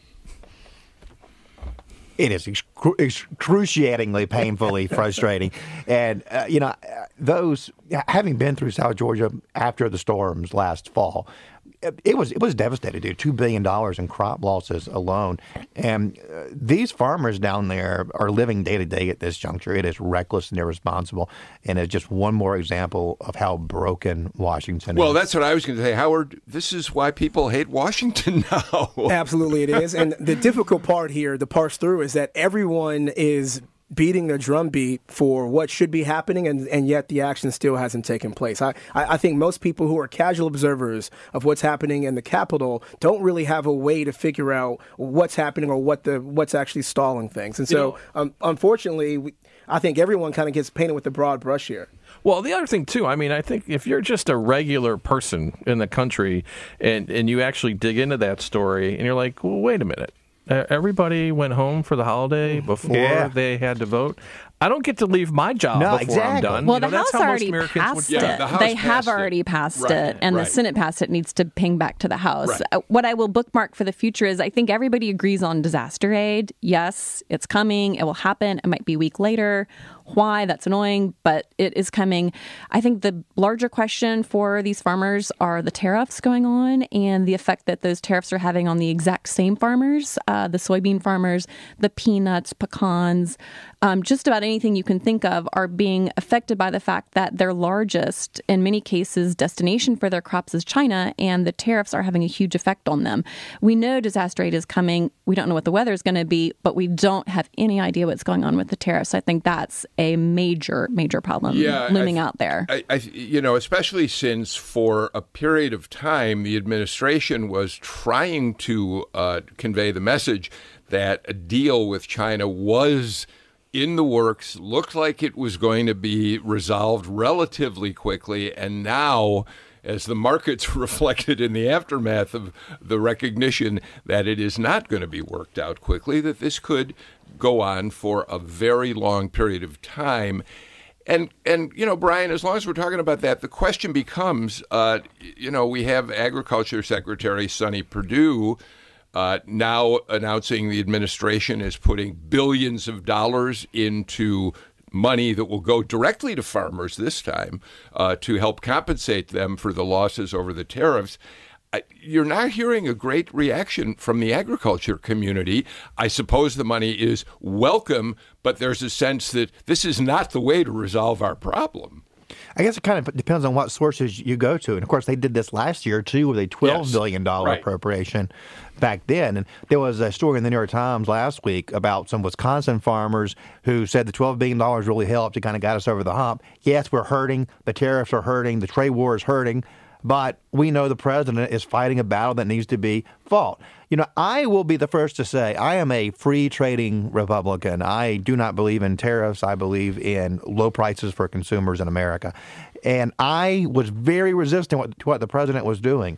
It is excru- excruciatingly painfully frustrating. And, uh, you know, those, having been through South Georgia after the storms last fall, It was it was devastating, dude. Two billion dollars in crop losses alone, and uh, these farmers down there are living day to day at this juncture. It is reckless and irresponsible, and it's just one more example of how broken Washington well, is. Well, that's what I was going to say, Howard. This is why people hate Washington now. Absolutely, it is. And the difficult part here to parse through is that everyone is beating the drumbeat for what should be happening, and, and yet the action still hasn't taken place. I, I, I think most people who are casual observers of what's happening in the Capitol don't really have a way to figure out what's happening or what the what's actually stalling things. And so, you know, um, unfortunately, we, I think everyone kind of gets painted with a broad brush here. Well, the other thing, too, I mean, I think if you're just a regular person in the country and, and you actually dig into that story and you're like, well, wait a minute. Uh, everybody went home for the holiday before yeah. they had to vote. I don't get to leave my job no, before exactly. I'm done. Well, you know, the that's House how already most Americans passed would it. Yeah, the House they passed have it. already passed Right, it, and right. the Senate passed it. Needs to ping back to the House. Right. Uh, what I will bookmark for the future is I think everybody agrees on disaster aid. Yes, it's coming. It will happen. It might be a week later. Why? That's annoying, but it is coming. I think the larger question for these farmers are the tariffs going on and the effect that those tariffs are having on the exact same farmers, uh, the soybean farmers, the peanuts, pecans, um, just about anything you can think of are being affected by the fact that their largest, in many cases, destination for their crops is China, and the tariffs are having a huge effect on them. We know disaster aid is coming. We don't know what the weather is going to be, but we don't have any idea what's going on with the tariffs. I think that's a major, major problem yeah, looming I, out there. I, I, you know, especially since for a period of time, the administration was trying to uh, convey the message that a deal with China was in the works, looked like it was going to be resolved relatively quickly, and now, as the markets reflected in the aftermath of the recognition that it is not going to be worked out quickly, that this could go on for a very long period of time. And, and you know, Brian, as long as we're talking about that, the question becomes, uh, you know, we have Agriculture Secretary Sonny Perdue uh, now announcing the administration is putting billions of dollars into money that will go directly to farmers this time uh, to help compensate them for the losses over the tariffs. You're not hearing a great reaction from the agriculture community. I suppose the money is welcome, but there's a sense that this is not the way to resolve our problem. I guess it kind of depends on what sources you go to. And, of course, they did this last year, too, with a twelve yes. billion dollars right. appropriation back then. And there was a story in the New York Times last week about some Wisconsin farmers who said the twelve billion dollars really helped. It kind of got us over the hump. Yes, we're hurting. The tariffs are hurting. The trade war is hurting. But we know the president is fighting a battle that needs to be fought. You know, I will be the first to say I am a free trading Republican. I do not believe in tariffs. I believe in low prices for consumers in America. And I was very resistant to what the president was doing.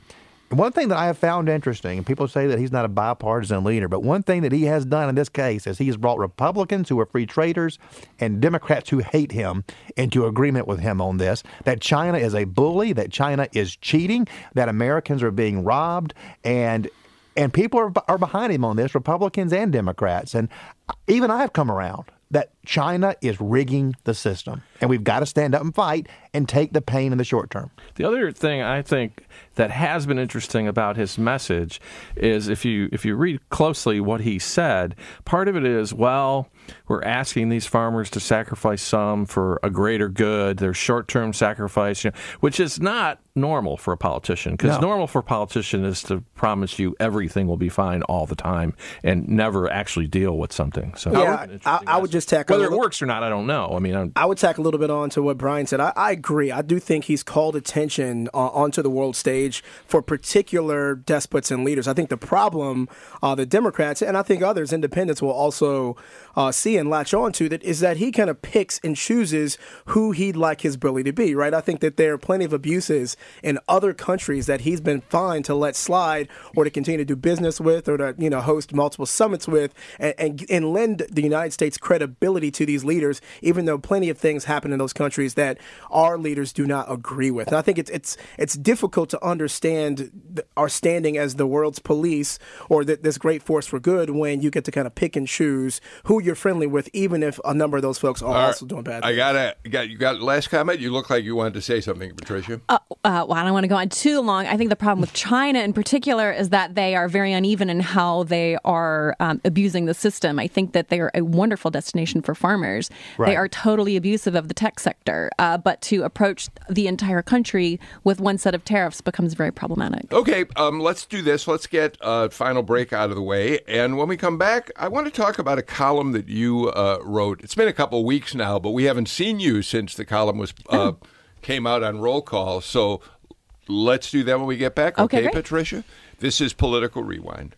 One thing that I have found interesting, and people say that he's not a bipartisan leader, but one thing that he has done in this case is he has brought Republicans who are free traders and Democrats who hate him into agreement with him on this, that China is a bully, that China is cheating, that Americans are being robbed, and and people are, are behind him on this, Republicans and Democrats. And even I've come around that China is rigging the system, and we've got to stand up and fight and take the pain in the short term. The other thing I think that has been interesting about his message is if you if you read closely what he said, part of it is, well, we're asking these farmers to sacrifice some for a greater good. There's short-term sacrifice, you know, which is not normal for a politician, because No. normal for a politician is to promise you everything will be fine all the time and never actually deal with something. So Yeah, I, I would just tack a whether it little- works or not, I don't know. I mean, I'm, I would tack a little bit on to what Brian said. I, I agree. I do think he's called attention uh, onto the world stage for particular despots and leaders. I think the problem uh, the Democrats, and I think others, independents, will also uh, see and latch on to that is that he kind of picks and chooses who he'd like his bully to be, right? I think that there are plenty of abuses in other countries that he's been fine to let slide or to continue to do business with or to, you know, host multiple summits with and, and, and lend the United States credibility to these leaders, even though plenty of things happen in those countries that our leaders do not agree with. And I think it's it's it's difficult to understand th- our standing as the world's police or th- this great force for good when you get to kind of pick and choose who you're friendly with, even if a number of those folks are All right. also doing bad I things. gotta, got you got last comment. You look like you wanted to say something, Patricia. Uh, uh, well, I don't want to go on too long. I think the problem with China in particular is that they are very uneven in how they are um, abusing the system. I think that they are a wonderful destination for farmers. Right. They are totally abusive of the tech sector. Uh, but to approach the entire country with one set of tariffs becomes very problematic. Okay, um, let's do this. Let's get a final break out of the way. And when we come back, I want to talk about a column that you uh, wrote. It's been a couple of weeks now, but we haven't seen you since the column was uh, came out on Roll Call. So let's do that when we get back. Okay, Okay, great. Patricia? This is Political Rewind.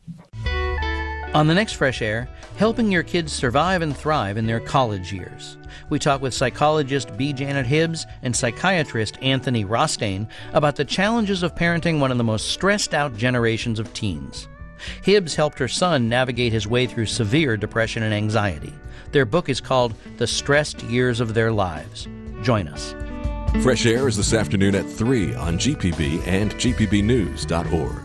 On the next Fresh Air, helping your kids survive and thrive in their college years. We talk with psychologist B. Janet Hibbs and psychiatrist Anthony Rostaine about the challenges of parenting one of the most stressed-out generations of teens. Hibbs helped her son navigate his way through severe depression and anxiety. Their book is called The Stressed Years of Their Lives. Join us. Fresh Air is this afternoon at three on G P B and G P B news dot org.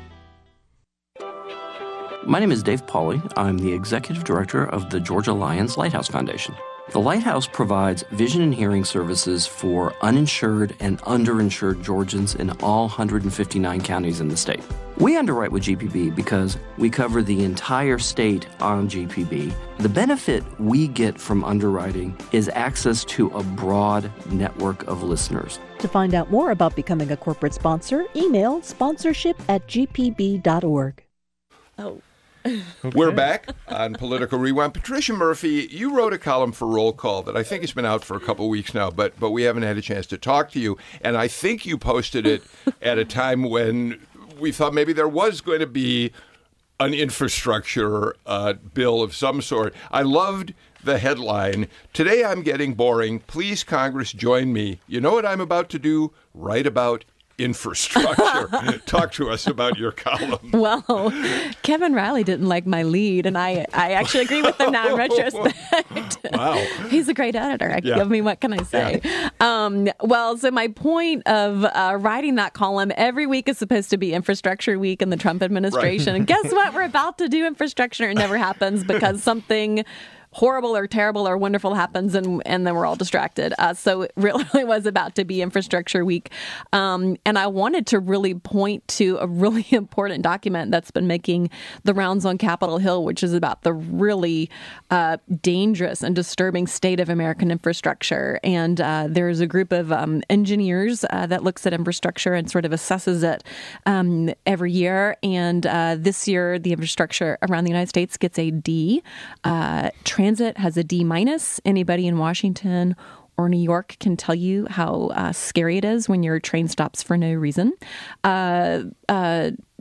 My name is Dave Pauly. I'm the executive director of the Georgia Lions Lighthouse Foundation. The Lighthouse provides vision and hearing services for uninsured and underinsured Georgians in all one hundred fifty-nine counties in the state. We underwrite with G P B because we cover the entire state on G P B. The benefit we get from underwriting is access to a broad network of listeners. To find out more about becoming a corporate sponsor, email sponsorship at g p b dot org. Oh. We're back on Political Rewind. Patricia Murphy, you wrote a column for Roll Call that I think has been out for a couple weeks now, but but we haven't had a chance to talk to you. And I think you posted it at a time when we thought maybe there was going to be an infrastructure uh, bill of some sort. I loved the headline, "Today I'm getting boring. Please, Congress, join me. You know what I'm about to do? Write about infrastructure." Talk to us about your column. Well, Kevin Riley didn't like my lead, and I, I actually agree with him now in retrospect. Wow. He's a great editor. I, Yeah. I mean, what can I say? Yeah. Um, well, so my point of uh, writing that column, every week is supposed to be infrastructure week in the Trump administration. Right. And guess what? We're about to do infrastructure. It never happens because something horrible or terrible or wonderful happens, and and then we're all distracted. Uh, so it really was about to be infrastructure week. Um, and I wanted to really point to a really important document that's been making the rounds on Capitol Hill, which is about the really uh, dangerous and disturbing state of American infrastructure. And uh, there's a group of um, engineers uh, that looks at infrastructure and sort of assesses it um, every year. And uh, this year, the infrastructure around the United States gets a D. Uh, Transit has a D minus. Anybody in Washington or New York can tell you how uh, scary it is when your train stops for no reason. Uh, uh,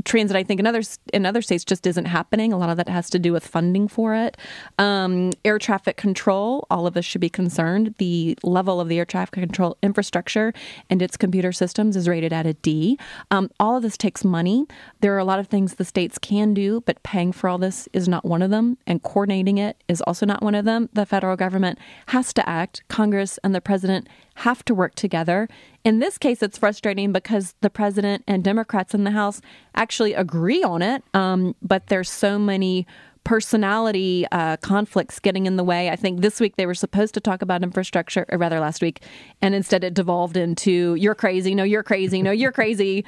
transit, I think, in other, in other states just isn't happening. A lot of that has to do with funding for it. Um, air traffic control, all of us should be concerned. The level of the air traffic control infrastructure and its computer systems is rated at a D. Um, all of this takes money. There are a lot of things the states can do, but paying for all this is not one of them, and coordinating it is also not one of them. The federal government has to act. Congress and the president have to work together. In this case, it's frustrating because the president and Democrats in the House actually agree on it, um, but there's so many personality uh, conflicts getting in the way. I think this week they were supposed to talk about infrastructure, or rather last week, and instead it devolved into, you're crazy, no, you're crazy, no, you're crazy.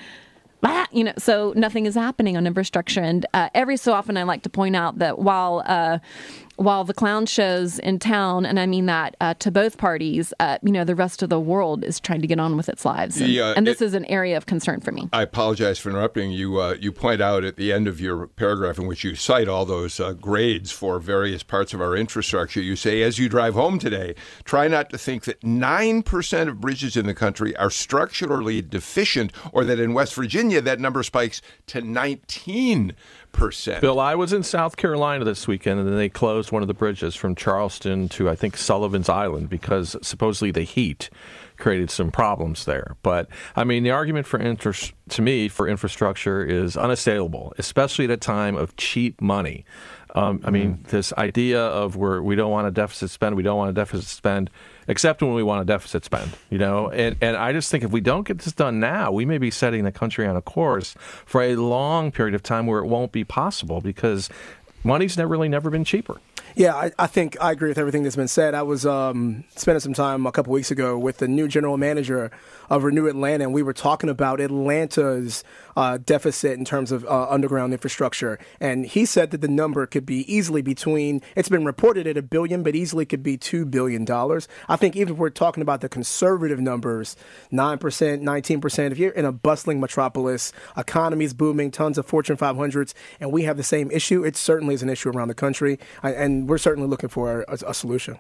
You know, so nothing is happening on infrastructure. And uh, every so often I like to point out that while uh, while the clown shows in town, and I mean that uh, to both parties, uh, you know, the rest of the world is trying to get on with its lives. And, yeah, and this it, is an area of concern for me. I apologize for interrupting you. Uh, you point out at the end of your paragraph in which you cite all those uh, grades for various parts of our infrastructure, you say, as you drive home today, try not to think that nine percent of bridges in the country are structurally deficient, or that in West Virginia that number spikes to nineteen percent. Bill, I was in South Carolina this weekend, and then they closed one of the bridges from Charleston to, I think, Sullivan's Island because supposedly the heat created some problems there. But, I mean, the argument for inter- to me for infrastructure is unassailable, especially at a time of cheap money. Um, I mean, mm. this idea of where we don't want a deficit spend, we don't want a deficit spend, except when we want a deficit spend, you know? And, and I just think if we don't get this done now, we may be setting the country on a course for a long period of time where it won't be possible because money's never really never been cheaper. Yeah, I, I think I agree with everything that's been said. I was um, spending some time a couple weeks ago with the new general manager of Renew Atlanta, and we were talking about Atlanta's uh, deficit in terms of uh, underground infrastructure. And he said that the number could be easily between, it's been reported at a billion, but easily could be two billion dollars. I think even if we're talking about the conservative numbers, nine percent, nineteen percent, if you're in a bustling metropolis, economy's booming, tons of Fortune five hundreds, and we have the same issue, it certainly is an issue around the country. I, and we're certainly looking for a, a solution.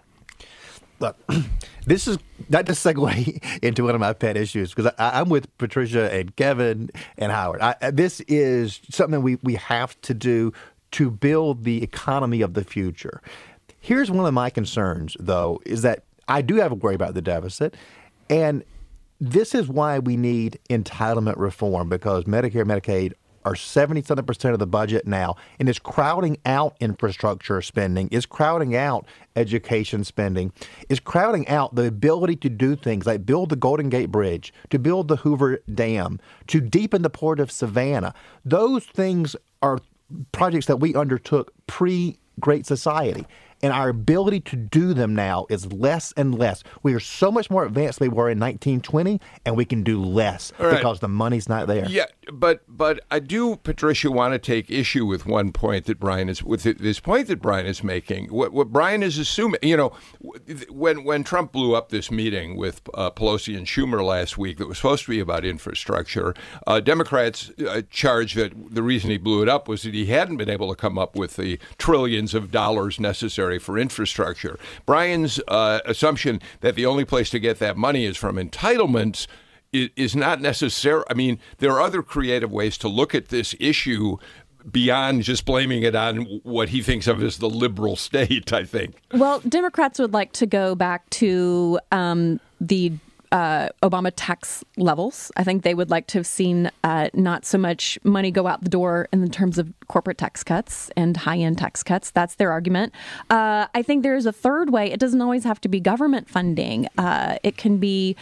Look, this is not to segue into one of my pet issues, because I'm with Patricia and Kevin and Howard. I, this is something we, we have to do to build the economy of the future. Here's one of my concerns, though, is that I do have a worry about the deficit. And this is why we need entitlement reform, because Medicare, Medicaid are seventy-seven percent of the budget now, and it's crowding out infrastructure spending, it's crowding out education spending, it's crowding out the ability to do things like build the Golden Gate Bridge, to build the Hoover Dam, to deepen the Port of Savannah. Those things are projects that we undertook pre-Great Society. And our ability to do them now is less and less. We are so much more advanced than we were in nineteen twenty, and we can do less right. because the money's not there. Yeah, but but I do, Patricia, want to take issue with one point that Brian is with this point that Brian is making. What, what Brian is assuming, you know, when when Trump blew up this meeting with uh, Pelosi and Schumer last week that was supposed to be about infrastructure, uh, Democrats uh, charged that the reason he blew it up was that he hadn't been able to come up with the trillions of dollars necessary for infrastructure. Brian's uh, assumption that the only place to get that money is from entitlements is, is not necessary. I mean, there are other creative ways to look at this issue beyond just blaming it on what he thinks of as the liberal state, I think. Well, Democrats would like to go back to um, the Uh, Obama tax levels. I think they would like to have seen uh, not so much money go out the door in terms of corporate tax cuts and high-end tax cuts. That's their argument. Uh, I think there is a third way. It doesn't always have to be government funding. Uh, it can be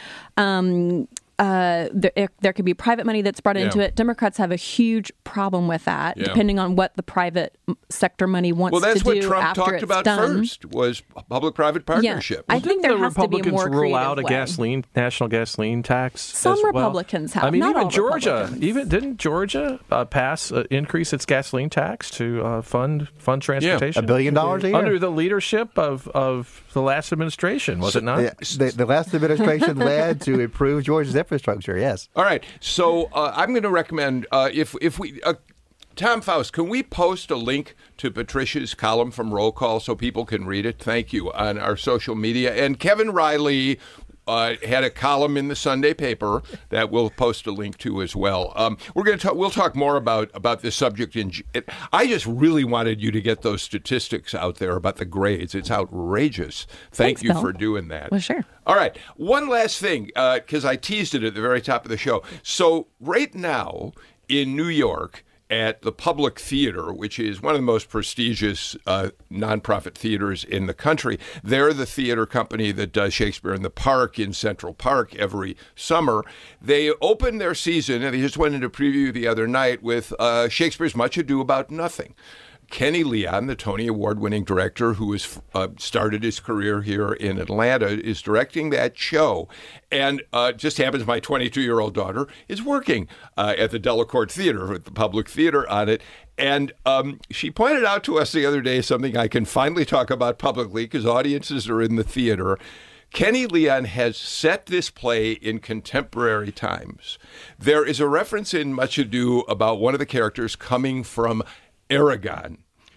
um, uh, there, there could be private money that's brought into yeah. it. Democrats have a huge problem with that, yeah. depending on what the private sector money wants to do. Well, that's what Trump after talked it's about done. first, was public-private partnership. Yeah. I well, think there the has Republicans to be a more rule creative out a way. gasoline national gasoline tax. Some as well. Republicans have. I mean, not even all Georgia, Republicans. even didn't Georgia uh, pass uh, increase its gasoline tax to uh, fund fund transportation? A billion dollars a year under the leadership of, of the last administration, was so, it not? The, the, the last administration led to improve Georgia's infrastructure. Yes. All right. So uh, I'm going to recommend uh, if if we. Uh, Tom Faust, can we post a link to Patricia's column from Roll Call so people can read it? Thank you, on our social media. And Kevin Riley, uh, had a column in the Sunday paper that we'll post a link to as well. Um, we're going to talk. We'll talk more about about this subject. In it, I just really wanted you to get those statistics out there about the grades. It's outrageous. Thank Thanks, you Bill. for doing that. Well, sure. All right. One last thing, because uh, I teased it at the very top of the show. So right now in New York, at the Public Theater, which is one of the most prestigious uh, nonprofit theaters in the country. They're the theater company that does Shakespeare in the Park in Central Park every summer. They open their season, and they just went into preview the other night with uh, Shakespeare's Much Ado About Nothing. Kenny Leon, the Tony Award-winning director who has uh, started his career here in Atlanta, is directing that show. And uh, just happens my twenty-two-year-old daughter is working uh, at the Delacorte Theater, at the Public Theater on it. And um, she pointed out to us the other day something I can finally talk about publicly because audiences are in the theater. Kenny Leon has set this play in contemporary times. There is a reference in Much Ado about one of the characters coming from Aragon.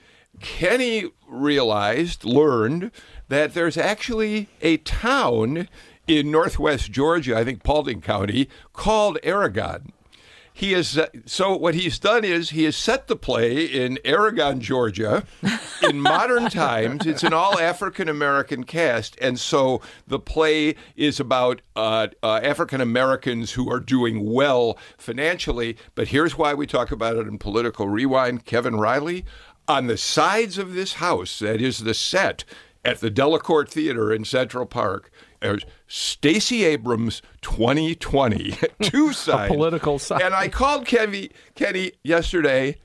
Kenny realized, learned, that there's actually a town in northwest Georgia, I think Paulding County, called Aragon. He is uh, so what he's done is he has set the play in Aragon, Georgia, in modern times. It's an all African American cast, and so the play is about uh, uh, African Americans who are doing well financially. But here's why we talk about it in Political Rewind. Kevin Riley, on the sides of this house, that is the set at the Delacorte Theater in Central Park, there's Stacey Abrams twenty twenty, two sides. A political side. And I called Kenny, Kenny yesterday.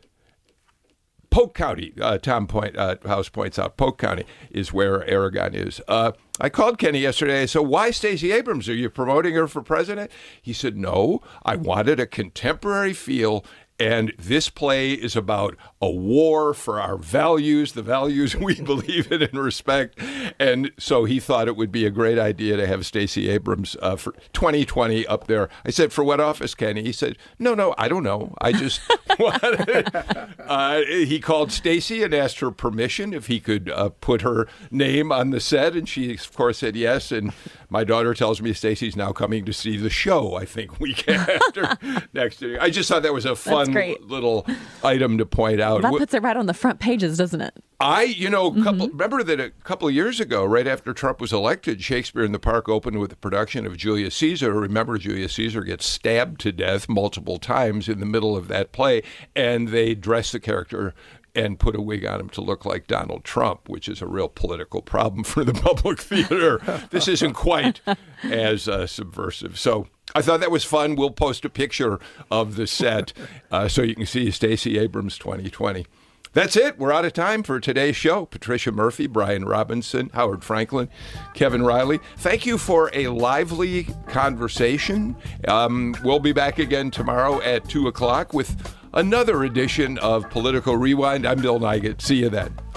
Polk County, uh, Tom Point, uh, House points out, Polk County is where Aragon is. Uh, I called Kenny yesterday. I said, why Stacey Abrams? Are you promoting her for president? He said, no, I wanted a contemporary feel. And this play is about a war for our values, the values we believe in and respect. And so he thought it would be a great idea to have Stacey Abrams uh, for twenty twenty up there. I said, for what office, Kenny? He said, no, no, I don't know. I just wanted. Uh, he called Stacey and asked her permission if he could uh, put her name on the set. And she, of course, said yes. And my daughter tells me Stacey's now coming to see the show, I think, week after next year. I just thought that was a fun little item to point out. That puts it right on the front pages, doesn't it? I, you know, a couple, mm-hmm. remember that a couple of years ago, right after Trump was elected, Shakespeare in the Park opened with the production of Julius Caesar. Remember, Julius Caesar gets stabbed to death multiple times in the middle of that play, and they dress the character and put a wig on him to look like Donald Trump, which is a real political problem for the Public Theater. This isn't quite as uh, subversive. So I thought that was fun. We'll post a picture of the set uh, so you can see Stacey Abrams twenty twenty. That's it. We're out of time for today's show. Patricia Murphy, Brian Robinson, Howard Franklin, Kevin Riley. Thank you for a lively conversation. Um, we'll be back again tomorrow at two o'clock with another edition of Political Rewind. I'm Bill Nigut. See you then.